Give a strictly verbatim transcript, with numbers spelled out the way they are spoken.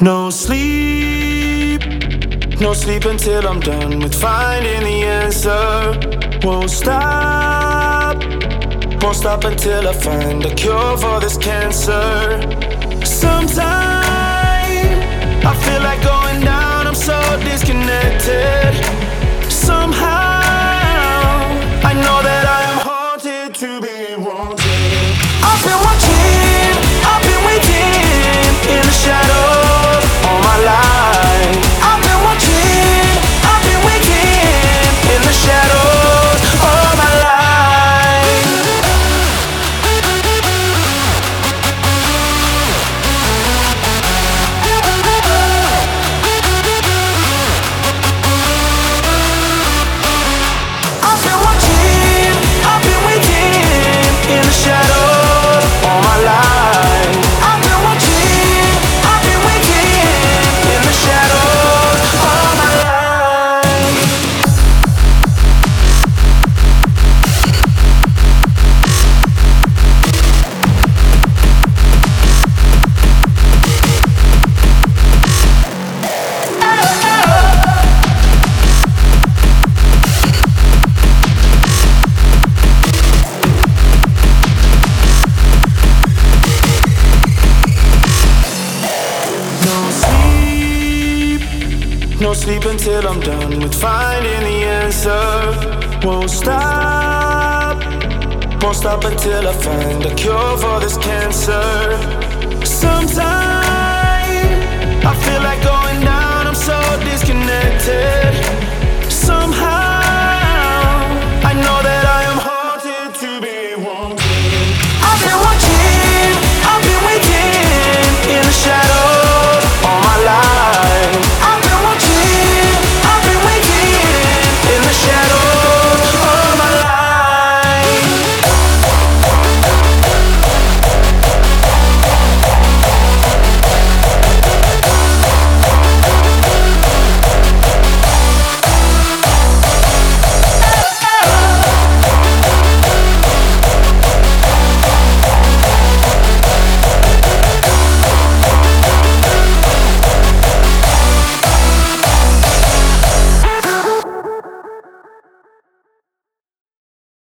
No sleep, no sleep until I'm done with finding the answer. Won't stop, won't stop until I find a cure for this cancer. Sometimes I feel like going down, I'm so disconnected. Somehow I know that I am haunted to be wanted. I've been watching, I've been waiting in the shadows all my life. I've been watching, I've been waiting in the shadows all my life. I've been watching, I've been waiting in the shadows all my life. I've been watching, I've been waiting in the shadows all my life. No sleep, no sleep until I'm done with finding the answer. Won't stop, won't stop until I find a cure for this cancer. Sometimes